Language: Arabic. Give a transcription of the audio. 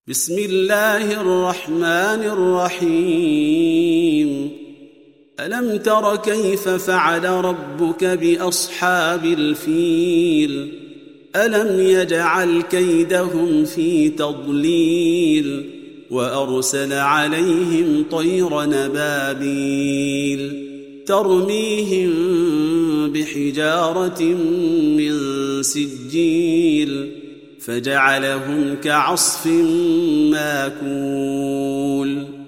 بسم الله الرحمن الرحيم ألم تر كيف فعل ربك بأصحاب الفيل ألم يجعل كيدهم في تضليل وأرسل عليهم طير نبابيل ترميهم بحجارة من سجيل فجعلهم كعصف ماكول